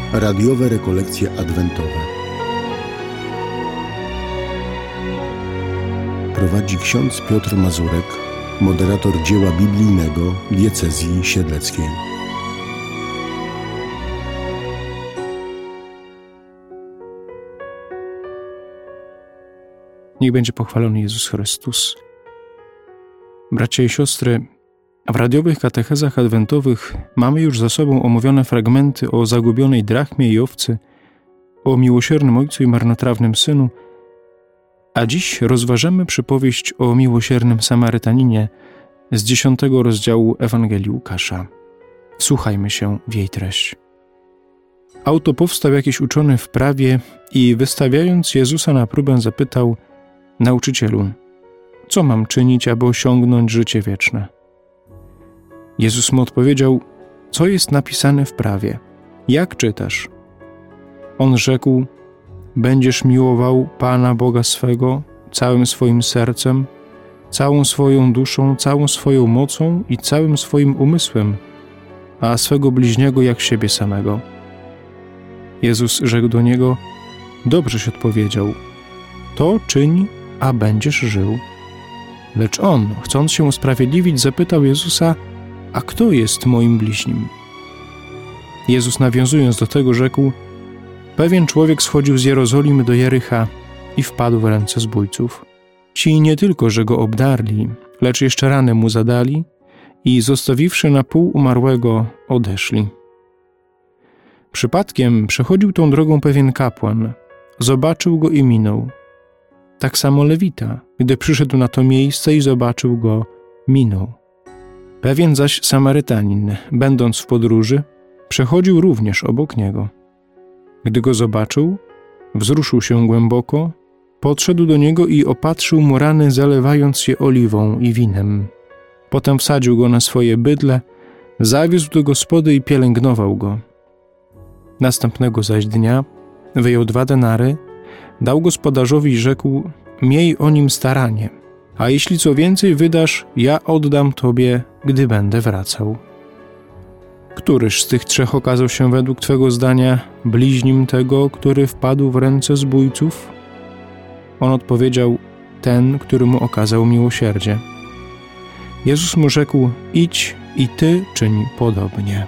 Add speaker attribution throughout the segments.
Speaker 1: Radiowe rekolekcje adwentowe. Prowadzi ksiądz Piotr Mazurek, moderator dzieła biblijnego diecezji siedleckiej.
Speaker 2: Niech będzie pochwalony Jezus Chrystus. Bracia i siostry, w radiowych katechezach adwentowych mamy już za sobą omówione fragmenty o zagubionej drachmie i owcy, o miłosiernym Ojcu i marnotrawnym Synu, a dziś rozważymy przypowieść o miłosiernym Samarytaninie z 10 rozdziału Ewangelii Łukasza. Wsłuchajmy się w jej treść. Oto powstał jakiś uczony w prawie i wystawiając Jezusa na próbę zapytał: Nauczycielu, co mam czynić, aby osiągnąć życie wieczne? Jezus mu odpowiedział: co jest napisane w prawie? Jak czytasz? On rzekł: będziesz miłował Pana Boga swego całym swoim sercem, całą swoją duszą, całą swoją mocą i całym swoim umysłem, a swego bliźniego jak siebie samego. Jezus rzekł do niego: dobrześ odpowiedział, to czyń, a będziesz żył. Lecz on, chcąc się usprawiedliwić, zapytał Jezusa: a kto jest moim bliźnim? Jezus, nawiązując do tego, rzekł: pewien człowiek schodził z Jerozolimy do Jericha i wpadł w ręce zbójców. Ci nie tylko, że go obdarli, lecz jeszcze ranę mu zadali i zostawiwszy na pół umarłego, odeszli. Przypadkiem przechodził tą drogą pewien kapłan, zobaczył go i minął. Tak samo Lewita, gdy przyszedł na to miejsce i zobaczył go, minął. Pewien zaś Samarytanin, będąc w podróży, przechodził również obok niego. Gdy go zobaczył, wzruszył się głęboko, podszedł do niego i opatrzył mu rany, zalewając je oliwą i winem. Potem wsadził go na swoje bydle, zawiózł do gospody i pielęgnował go. Następnego zaś dnia wyjął 2 denary, dał gospodarzowi i rzekł: miej o nim staranie, a jeśli co więcej wydasz, ja oddam tobie, gdy będę wracał. Któryż z tych 3 okazał się według twego zdania bliźnim tego, który wpadł w ręce zbójców? On odpowiedział: ten, który mu okazał miłosierdzie. Jezus mu rzekł: idź i ty czyń podobnie.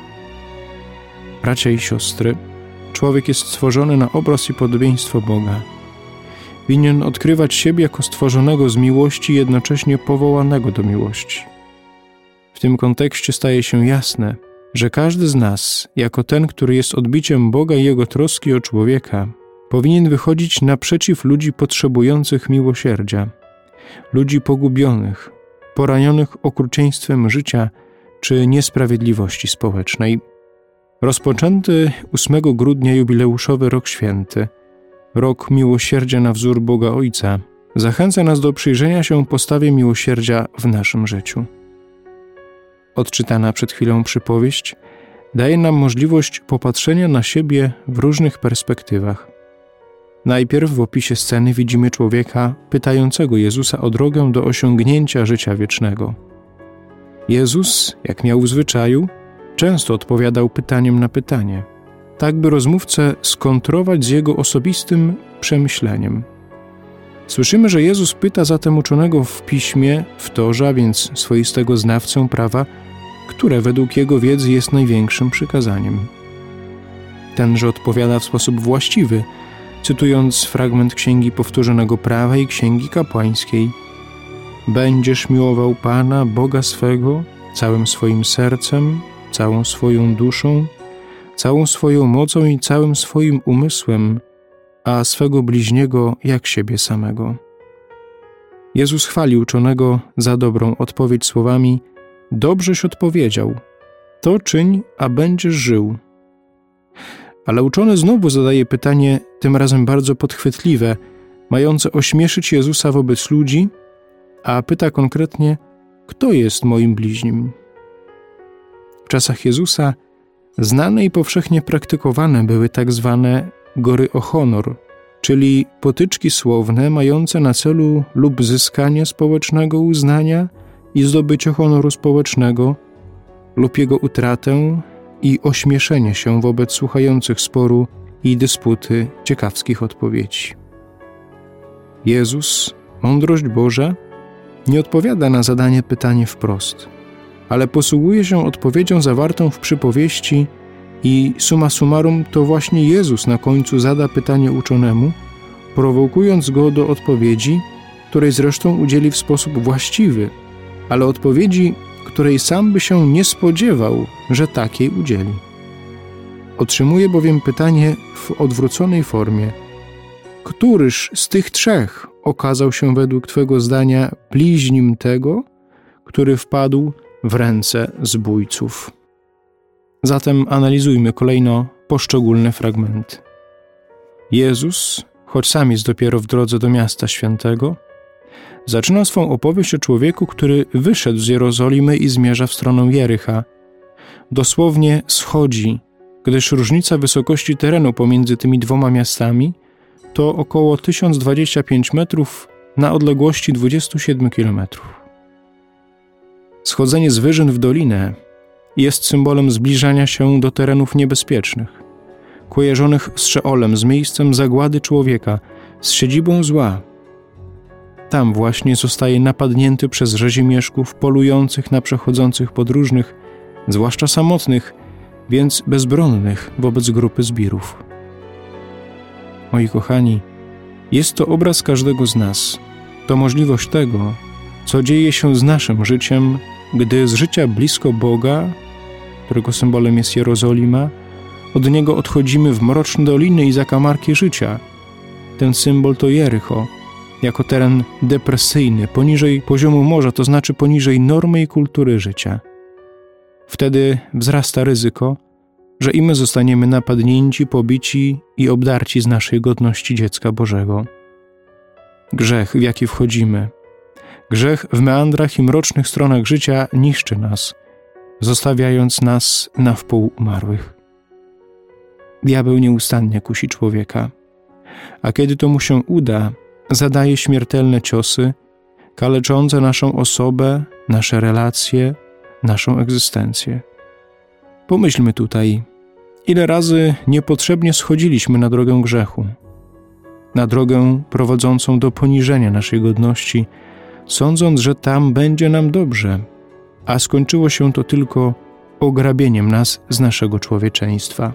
Speaker 2: Bracia i siostry, człowiek jest stworzony na obraz i podobieństwo Boga. Winien odkrywać siebie jako stworzonego z miłości i jednocześnie powołanego do miłości. W tym kontekście staje się jasne, że każdy z nas, jako ten, który jest odbiciem Boga i Jego troski o człowieka, powinien wychodzić naprzeciw ludzi potrzebujących miłosierdzia, ludzi pogubionych, poranionych okrucieństwem życia czy niesprawiedliwości społecznej. Rozpoczęty 8 grudnia jubileuszowy Rok Święty, Rok Miłosierdzia na wzór Boga Ojca, zachęca nas do przyjrzenia się postawie miłosierdzia w naszym życiu. Odczytana przed chwilą przypowieść daje nam możliwość popatrzenia na siebie w różnych perspektywach. Najpierw w opisie sceny widzimy człowieka pytającego Jezusa o drogę do osiągnięcia życia wiecznego. Jezus, jak miał w zwyczaju, często odpowiadał pytaniem na pytanie, tak by rozmówcę skontrować z jego osobistym przemyśleniem. Słyszymy, że Jezus pyta zatem uczonego w piśmie, w Torze, a więc swoistego znawcę prawa, które według jego wiedzy jest największym przykazaniem. Tenże odpowiada w sposób właściwy, cytując fragment Księgi Powtórzonego Prawa i Księgi Kapłańskiej: będziesz miłował Pana, Boga swego, całym swoim sercem, całą swoją duszą, całą swoją mocą i całym swoim umysłem, a swego bliźniego jak siebie samego. Jezus chwali uczonego za dobrą odpowiedź słowami: dobrześ odpowiedział, to czyń, a będziesz żył. Ale uczony znowu zadaje pytanie, tym razem bardzo podchwytliwe, mające ośmieszyć Jezusa wobec ludzi, a pyta konkretnie: kto jest moim bliźnim? W czasach Jezusa znane i powszechnie praktykowane były tak zwane gory o honor, czyli potyczki słowne mające na celu lub zyskanie społecznego uznania i zdobycie honoru społecznego, lub jego utratę i ośmieszenie się wobec słuchających sporu i dysputy ciekawskich odpowiedzi. Jezus, mądrość Boża, nie odpowiada na zadane pytanie wprost, ale posługuje się odpowiedzią zawartą w przypowieści i summa summarum to właśnie Jezus na końcu zada pytanie uczonemu, prowokując go do odpowiedzi, której zresztą udzieli w sposób właściwy, ale odpowiedzi, której sam by się nie spodziewał, że takiej udzieli. Otrzymuje bowiem pytanie w odwróconej formie: któryż z tych trzech okazał się według Twego zdania bliźnim tego, który wpadł w ręce zbójców? Zatem analizujmy kolejno poszczególne fragmenty. Jezus, choć sam jest dopiero w drodze do miasta świętego, zaczyna swą opowieść o człowieku, który wyszedł z Jerozolimy i zmierza w stronę Jericha. Dosłownie schodzi, gdyż różnica wysokości terenu pomiędzy tymi dwoma miastami to około 1025 metrów na odległości 27 kilometrów. Schodzenie z wyżyn w dolinę jest symbolem zbliżania się do terenów niebezpiecznych, kojarzonych z Szeolem, z miejscem zagłady człowieka, z siedzibą zła. Tam właśnie zostaje napadnięty przez rzezimieszków polujących na przechodzących podróżnych, zwłaszcza samotnych, więc bezbronnych wobec grupy zbirów. Moi kochani, jest to obraz każdego z nas. To możliwość tego, co dzieje się z naszym życiem, gdy z życia blisko Boga, którego symbolem jest Jerozolima, od Niego odchodzimy w mroczne doliny i zakamarki życia. Ten symbol to Jericho, jako teren depresyjny, poniżej poziomu morza, to znaczy poniżej normy i kultury życia. Wtedy wzrasta ryzyko, że i my zostaniemy napadnięci, pobici i obdarci z naszej godności dziecka Bożego. Grzech, w jaki wchodzimy, grzech w meandrach i mrocznych stronach życia niszczy nas, zostawiając nas na wpół umarłych. Diabeł nieustannie kusi człowieka, a kiedy to mu się uda, zadaje śmiertelne ciosy, kaleczące naszą osobę, nasze relacje, naszą egzystencję. Pomyślmy tutaj, ile razy niepotrzebnie schodziliśmy na drogę grzechu, na drogę prowadzącą do poniżenia naszej godności, sądząc, że tam będzie nam dobrze, a skończyło się to tylko ograbieniem nas z naszego człowieczeństwa.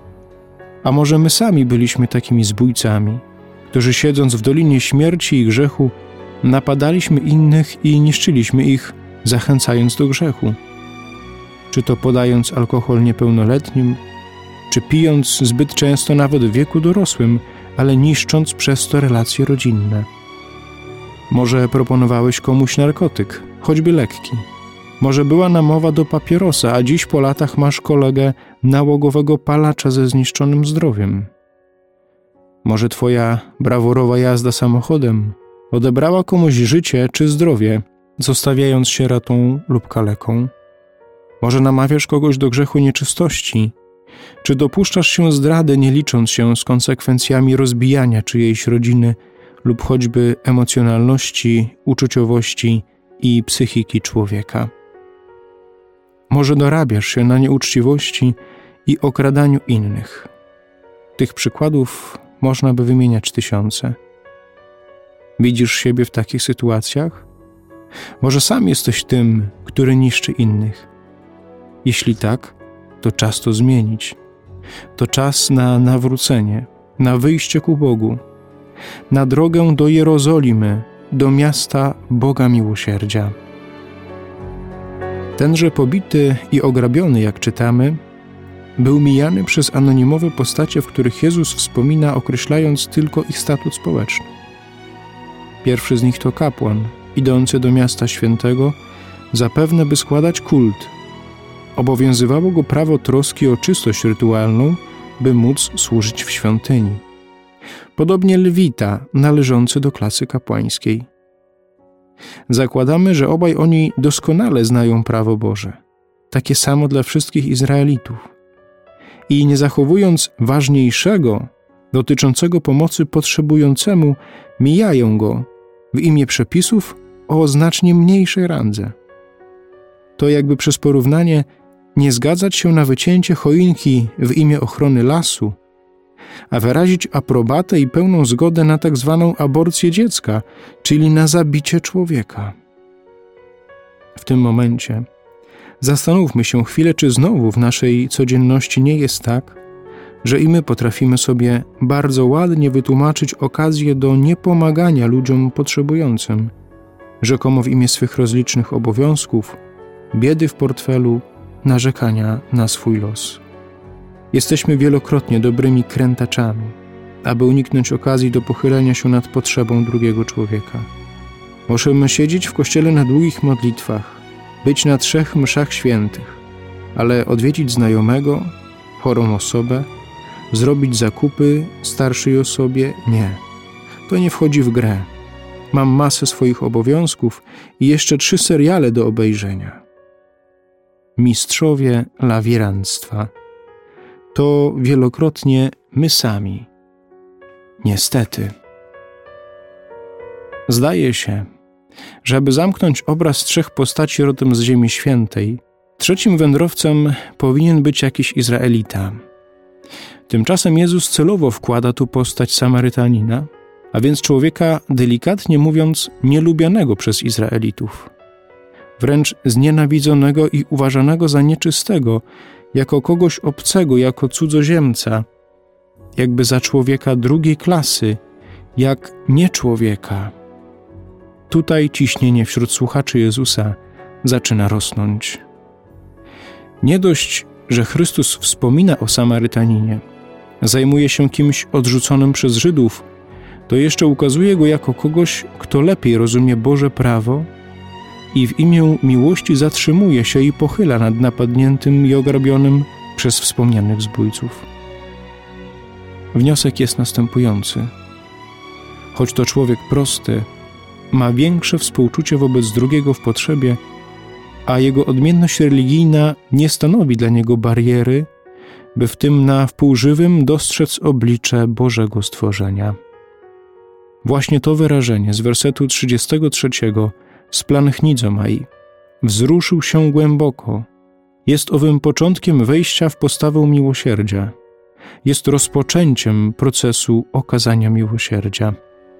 Speaker 2: A może my sami byliśmy takimi zbójcami, którzy siedząc w dolinie śmierci i grzechu, napadaliśmy innych i niszczyliśmy ich, zachęcając do grzechu? Czy to podając alkohol niepełnoletnim, czy pijąc zbyt często nawet w wieku dorosłym, ale niszcząc przez to relacje rodzinne? Może proponowałeś komuś narkotyk, choćby lekki. Może była namowa do papierosa, a dziś po latach masz kolegę nałogowego palacza ze zniszczonym zdrowiem. Może twoja brawurowa jazda samochodem odebrała komuś życie czy zdrowie, zostawiając sierotą lub kaleką. Może namawiasz kogoś do grzechu nieczystości, czy dopuszczasz się zdrady, nie licząc się z konsekwencjami rozbijania czyjejś rodziny lub choćby emocjonalności, uczuciowości i psychiki człowieka. Może dorabiasz się na nieuczciwości i okradaniu innych. Tych przykładów można by wymieniać tysiące. Widzisz siebie w takich sytuacjach? Może sam jesteś tym, który niszczy innych? Jeśli tak, to czas to zmienić. To czas na nawrócenie, na wyjście ku Bogu, na drogę do Jerozolimy, do miasta Boga miłosierdzia. Tenże pobity i ograbiony, jak czytamy, był mijany przez anonimowe postacie, w których Jezus wspomina, określając tylko ich statut społeczny. Pierwszy z nich to kapłan, idący do miasta świętego, zapewne by składać kult. Obowiązywało go prawo troski o czystość rytualną, by móc służyć w świątyni. Podobnie lewita, należący do klasy kapłańskiej. Zakładamy, że obaj oni doskonale znają prawo Boże, takie samo dla wszystkich Izraelitów. I nie zachowując ważniejszego, dotyczącego pomocy potrzebującemu, mijają go w imię przepisów o znacznie mniejszej randze. To jakby przez porównanie nie zgadzać się na wycięcie choinki w imię ochrony lasu, a wyrazić aprobatę i pełną zgodę na tak zwaną aborcję dziecka, czyli na zabicie człowieka. W tym momencie zastanówmy się chwilę, czy znowu w naszej codzienności nie jest tak, że i my potrafimy sobie bardzo ładnie wytłumaczyć okazję do niepomagania ludziom potrzebującym, rzekomo w imię swych rozlicznych obowiązków, biedy w portfelu, narzekania na swój los. Jesteśmy wielokrotnie dobrymi krętaczami, aby uniknąć okazji do pochylenia się nad potrzebą drugiego człowieka. Możemy siedzieć w kościele na długich modlitwach, być na 3 mszach świętych, ale odwiedzić znajomego, chorą osobę, zrobić zakupy starszej osobie? Nie. To nie wchodzi w grę. Mam masę swoich obowiązków i jeszcze 3 seriale do obejrzenia. Mistrzowie lawirandztwa to wielokrotnie my sami. Niestety. Zdaje się, że aby zamknąć obraz 3 postaci rodem z Ziemi Świętej, 3. wędrowcem powinien być jakiś Izraelita. Tymczasem Jezus celowo wkłada tu postać Samarytanina, a więc człowieka, delikatnie mówiąc, nielubianego przez Izraelitów. Wręcz znienawidzonego i uważanego za nieczystego, jako kogoś obcego, jako cudzoziemca, jakby za człowieka drugiej klasy, jak nie człowieka. Tutaj ciśnienie wśród słuchaczy Jezusa zaczyna rosnąć. Nie dość, że Chrystus wspomina o Samarytaninie, zajmuje się kimś odrzuconym przez Żydów, to jeszcze ukazuje go jako kogoś, kto lepiej rozumie Boże prawo i w imię miłości zatrzymuje się i pochyla nad napadniętym i ograbionym przez wspomnianych zbójców. Wniosek jest następujący. Choć to człowiek prosty, ma większe współczucie wobec drugiego w potrzebie, a jego odmienność religijna nie stanowi dla niego bariery, by w tym na wpół żywym dostrzec oblicze Bożego stworzenia. Właśnie to wyrażenie z wersetu 33 z Planchnidzomai wzruszył się głęboko. Jest owym początkiem wejścia w postawę miłosierdzia. Jest rozpoczęciem procesu okazania miłosierdzia.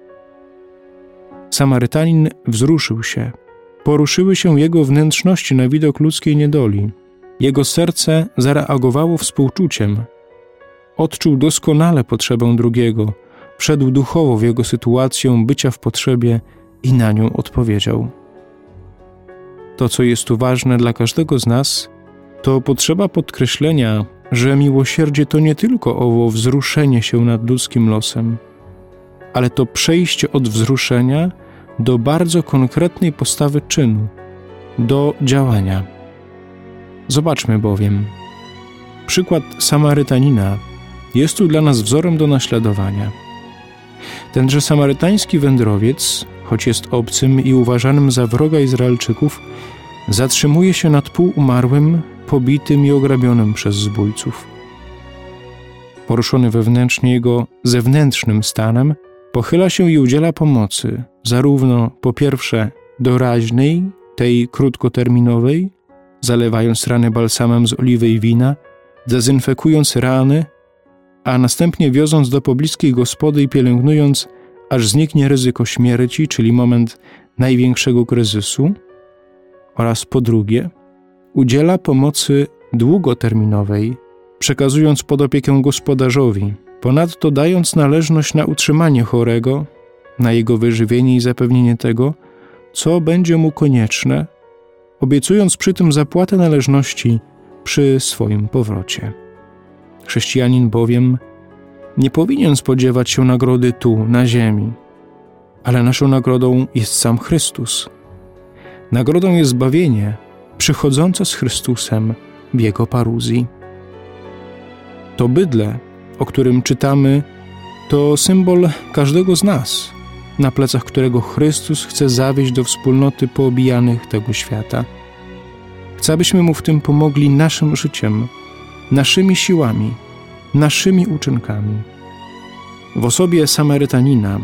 Speaker 2: Samarytanin wzruszył się. Poruszyły się jego wnętrzności na widok ludzkiej niedoli. Jego serce zareagowało współczuciem. Odczuł doskonale potrzebę drugiego, wszedł duchowo w jego sytuację bycia w potrzebie i na nią odpowiedział. To, co jest tu ważne dla każdego z nas, to potrzeba podkreślenia, że miłosierdzie to nie tylko owo wzruszenie się nad ludzkim losem, ale to przejście od wzruszenia do bardzo konkretnej postawy czynu, do działania. Zobaczmy bowiem. Przykład Samarytanina jest tu dla nas wzorem do naśladowania. Tenże samarytański wędrowiec, choć jest obcym i uważanym za wroga Izraelczyków, zatrzymuje się nad półumarłym, pobitym i ograbionym przez zbójców. Poruszony wewnętrznie jego zewnętrznym stanem, pochyla się i udziela pomocy, zarówno po pierwsze doraźnej, tej krótkoterminowej, zalewając rany balsamem z oliwy i wina, dezynfekując rany, a następnie wioząc do pobliskiej gospody i pielęgnując, aż zniknie ryzyko śmierci, czyli moment największego kryzysu, oraz po drugie, udziela pomocy długoterminowej, przekazując pod opiekę gospodarzowi, ponadto dając należność na utrzymanie chorego, na jego wyżywienie i zapewnienie tego, co będzie mu konieczne, obiecując przy tym zapłatę należności przy swoim powrocie. Chrześcijanin bowiem nie powinien spodziewać się nagrody tu, na ziemi, ale naszą nagrodą jest sam Chrystus. Nagrodą jest zbawienie przychodzące z Chrystusem w Jego paruzji. To bydlę, o którym czytamy, to symbol każdego z nas, na plecach którego Chrystus chce zawieźć do wspólnoty poobijanych tego świata. Chce, abyśmy Mu w tym pomogli naszym życiem, naszymi siłami, naszymi uczynkami. W osobie Samarytanina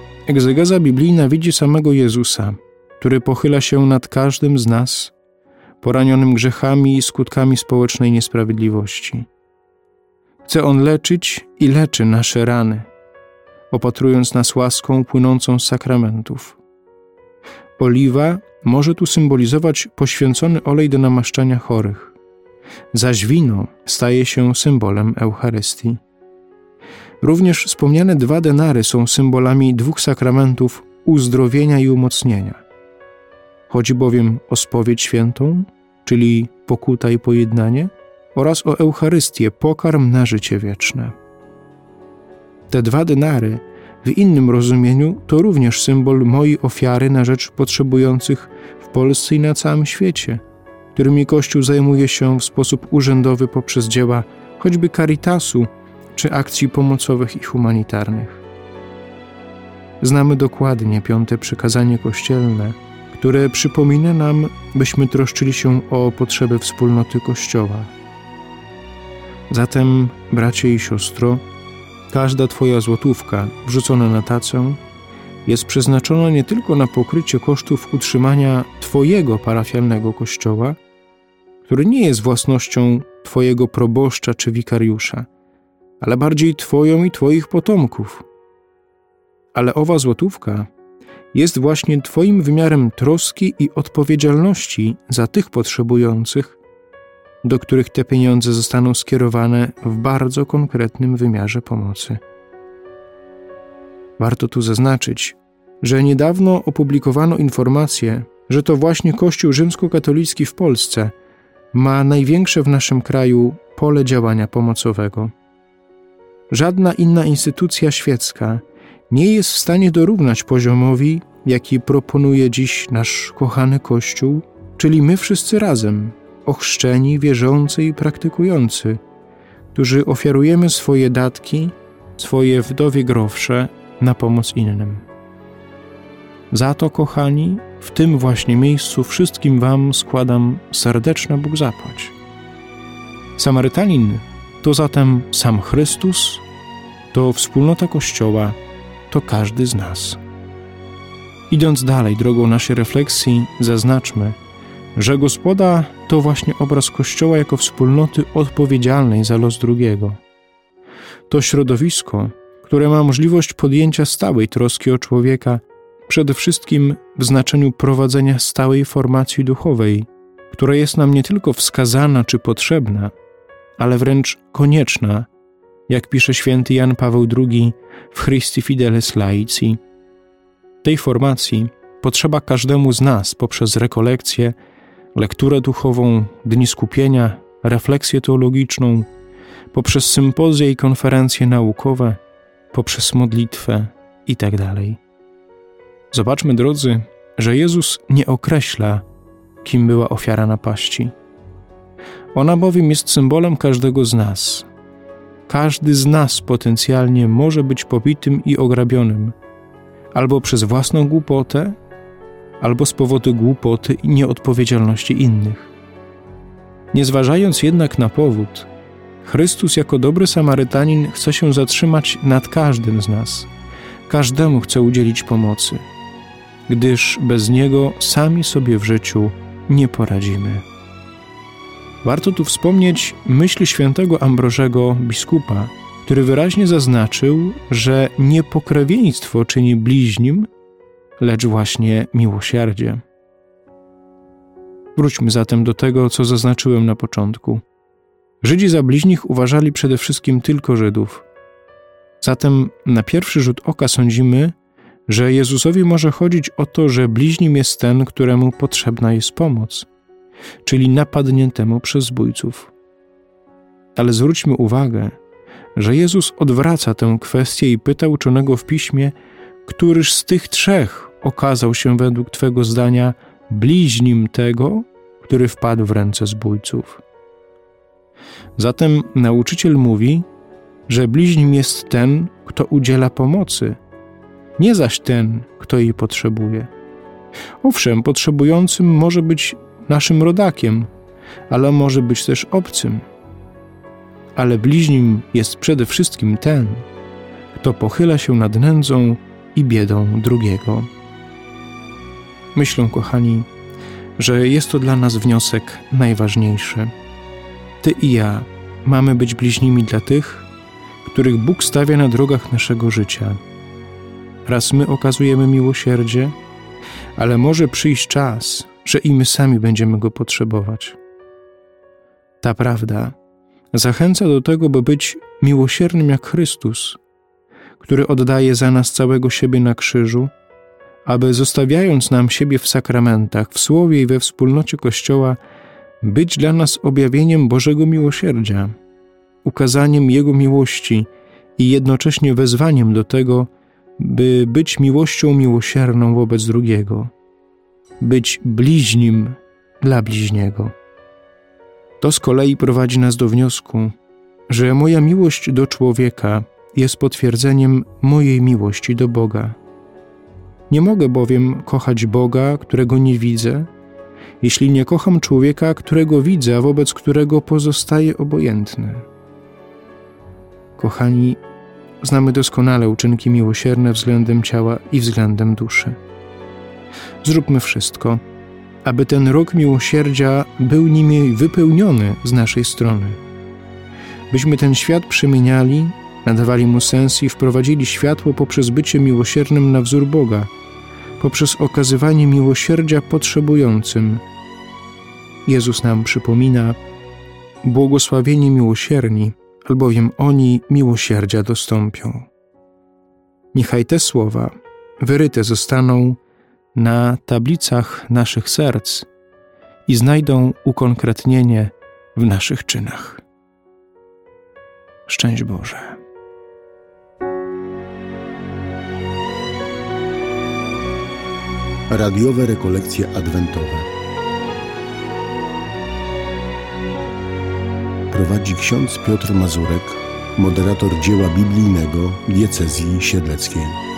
Speaker 2: egzegeza biblijna widzi samego Jezusa, który pochyla się nad każdym z nas, poranionym grzechami i skutkami społecznej niesprawiedliwości. Chce On leczyć i leczy nasze rany, opatrując nas łaską płynącą z sakramentów. Oliwa może tu symbolizować poświęcony olej do namaszczania chorych, zaś wino staje się symbolem Eucharystii. Również wspomniane 2 denary są symbolami 2 sakramentów uzdrowienia i umocnienia. Chodzi bowiem o spowiedź świętą, czyli pokuta i pojednanie, oraz o Eucharystię, pokarm na życie wieczne. Te 2 denary w innym rozumieniu to również symbol mojej ofiary na rzecz potrzebujących w Polsce i na całym świecie, którymi Kościół zajmuje się w sposób urzędowy poprzez dzieła choćby Caritasu czy akcji pomocowych i humanitarnych. Znamy dokładnie 5. przykazanie kościelne, które przypomina nam, byśmy troszczyli się o potrzeby wspólnoty Kościoła. Zatem, bracie i siostro, każda Twoja złotówka wrzucona na tacę jest przeznaczona nie tylko na pokrycie kosztów utrzymania Twojego parafialnego kościoła, który nie jest własnością Twojego proboszcza czy wikariusza, ale bardziej Twoją i Twoich potomków. Ale owa złotówka jest właśnie Twoim wymiarem troski i odpowiedzialności za tych potrzebujących, do których te pieniądze zostaną skierowane w bardzo konkretnym wymiarze pomocy. Warto tu zaznaczyć, że niedawno opublikowano informację, że to właśnie Kościół rzymskokatolicki w Polsce ma największe w naszym kraju pole działania pomocowego. Żadna inna instytucja świecka nie jest w stanie dorównać poziomowi, jaki proponuje dziś nasz kochany Kościół, czyli my wszyscy razem, ochrzczeni, wierzący i praktykujący, którzy ofiarujemy swoje datki, swoje wdowie growsze na pomoc innym. Za to, kochani, w tym właśnie miejscu wszystkim Wam składam serdeczne Bóg zapłać. Samarytanin to zatem sam Chrystus, to wspólnota Kościoła, to każdy z nas. Idąc dalej drogą naszej refleksji, zaznaczmy, że Gospoda to właśnie obraz Kościoła jako wspólnoty odpowiedzialnej za los drugiego. To środowisko, które ma możliwość podjęcia stałej troski o człowieka, przede wszystkim w znaczeniu prowadzenia stałej formacji duchowej, która jest nam nie tylko wskazana czy potrzebna, ale wręcz konieczna, jak pisze święty Jan Paweł II w Christi Fideles Laici. Tej formacji potrzeba każdemu z nas poprzez rekolekcje, lekturę duchową, dni skupienia, refleksję teologiczną, poprzez sympozja i konferencje naukowe, poprzez modlitwę itd. Zobaczmy, drodzy, że Jezus nie określa, kim była ofiara napaści. Ona bowiem jest symbolem każdego z nas. Każdy z nas potencjalnie może być pobitym i ograbionym, albo przez własną głupotę, albo z powodu głupoty i nieodpowiedzialności innych. Nie zważając jednak na powód, Chrystus jako dobry Samarytanin chce się zatrzymać nad każdym z nas. Każdemu chce udzielić pomocy, gdyż bez Niego sami sobie w życiu nie poradzimy. Warto tu wspomnieć myśli świętego Ambrożego biskupa, który wyraźnie zaznaczył, że nie pokrewieństwo czyni bliźnim, lecz właśnie miłosierdzie. Wróćmy zatem do tego, co zaznaczyłem na początku. Żydzi za bliźnich uważali przede wszystkim tylko Żydów. Zatem na pierwszy rzut oka sądzimy, że Jezusowi może chodzić o to, że bliźnim jest ten, któremu potrzebna jest pomoc, czyli napadniętemu przez zbójców. Ale zwróćmy uwagę, że Jezus odwraca tę kwestię i pyta uczonego w Piśmie, któryż z tych 3 okazał się według Twego zdania bliźnim tego, który wpadł w ręce zbójców. Zatem nauczyciel mówi, że bliźnim jest ten, kto udziela pomocy, nie zaś ten, kto jej potrzebuje. Owszem, potrzebującym może być naszym rodakiem, ale może być też obcym. Ale bliźnim jest przede wszystkim ten, kto pochyla się nad nędzą i biedą drugiego. Myślę, kochani, że jest to dla nas wniosek najważniejszy. Ty i ja mamy być bliźnimi dla tych, których Bóg stawia na drogach naszego życia. Raz my okazujemy miłosierdzie, ale może przyjść czas, że i my sami będziemy go potrzebować. Ta prawda zachęca do tego, by być miłosiernym jak Chrystus, który oddaje za nas całego siebie na krzyżu, aby zostawiając nam siebie w sakramentach, w słowie i we wspólnocie Kościoła, być dla nas objawieniem Bożego miłosierdzia, ukazaniem Jego miłości i jednocześnie wezwaniem do tego, by być miłością miłosierną wobec drugiego, być bliźnim dla bliźniego. To z kolei prowadzi nas do wniosku, że moja miłość do człowieka jest potwierdzeniem mojej miłości do Boga. Nie mogę bowiem kochać Boga, którego nie widzę, jeśli nie kocham człowieka, którego widzę, a wobec którego pozostaję obojętny. Kochani, znamy doskonale uczynki miłosierne względem ciała i względem duszy. Zróbmy wszystko, aby ten rok miłosierdzia był nimi wypełniony z naszej strony. Byśmy ten świat przemieniali, nadawali mu sens i wprowadzili światło poprzez bycie miłosiernym na wzór Boga, poprzez okazywanie miłosierdzia potrzebującym. Jezus nam przypomina: błogosławieni miłosierni, albowiem oni miłosierdzia dostąpią. Niechaj te słowa wyryte zostaną na tablicach naszych serc i znajdą ukonkretnienie w naszych czynach. Szczęść Boże.
Speaker 1: Radiowe rekolekcje adwentowe. Prowadzi ksiądz Piotr Mazurek, moderator dzieła biblijnego diecezji siedleckiej.